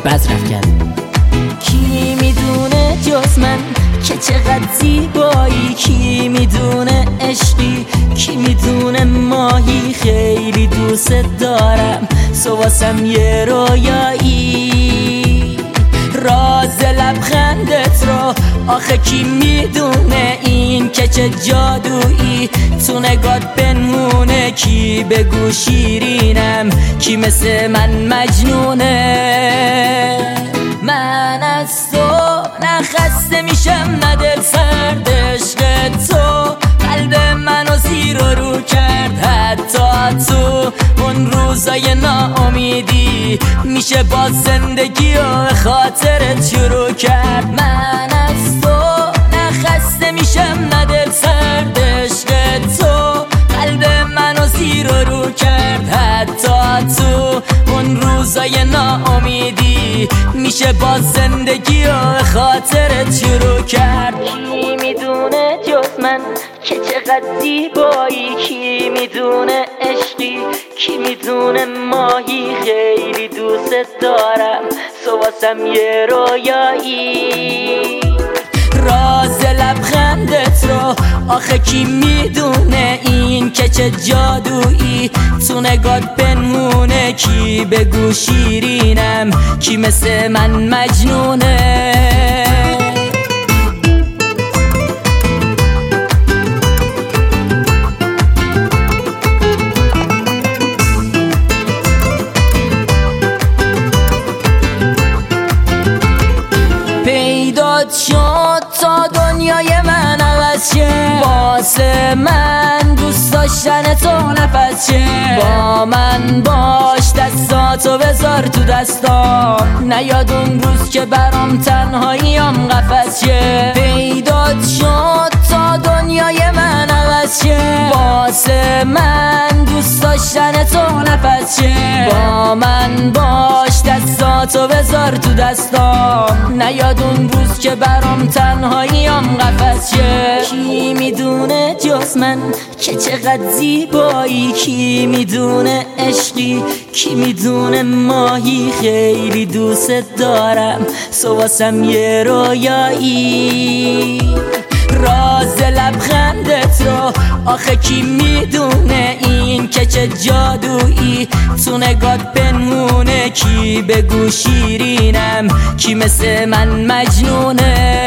بزرف کرد. کی میدونه جز من که چقدر زیبایی، کی میدونه عشقی، کی میدونه ماهی. خیلی دوست دارم واسم یه رویایی، راز لبخندت رو آخه کی میدونه، این که چه جادویی تو نگات بنمونه. کی بگو شیرینم، کی مثل من مجنونه. من از تو نه خسته میشم نه دل سرد، عشق تو قلب منو زیر و رو کرد. حتی تو اون روزای ناامیدی میشه با زندگی و خاطرت شروع کرد. من از تو نه خسته میشم نه دل سرد، عشق تو قلب منو زیر و رو کرد. حتی تو اون روزای ناامیدی میشه با زندگی و خاطرت شروع کرد. کی میدونه جز من که چقدر زیبایی، کی میدونه عشقی، کی میدونه ماهی. خیلی دوست دارم واسم یه رویایی، راز لبخندت رو آخه کی میدونه، این که چه جادویی تو نگات بنمونه. کی بگو شیرینم، کی مثل من مجنونه. پیدات شد تا دنیای من عوض شه، واسه من دوست داشتن تو نفس شه. با من باش دستاتو بذار تو دستام، نیاد اون روز که برام تنهاییم قفس شه. پیدات شد تا دنیای من عوض شه، واسه من دوست داشتن تو نفس شه. با من باش دستاتو بذار تو دستام، نیاد اون روز که برام تنهاییم قفس شه. کی میدونه جز من که چقدر زیبایی، کی میدونه عشقی، کی میدونه ماهی. خیلی دوست دارم واسم یه رویایی، راز لبخندت رو آخه کی میدونه، این که چه جادویی تو نگات بنمونه. کی بگو شیرینم، کی مثل من مجنونه.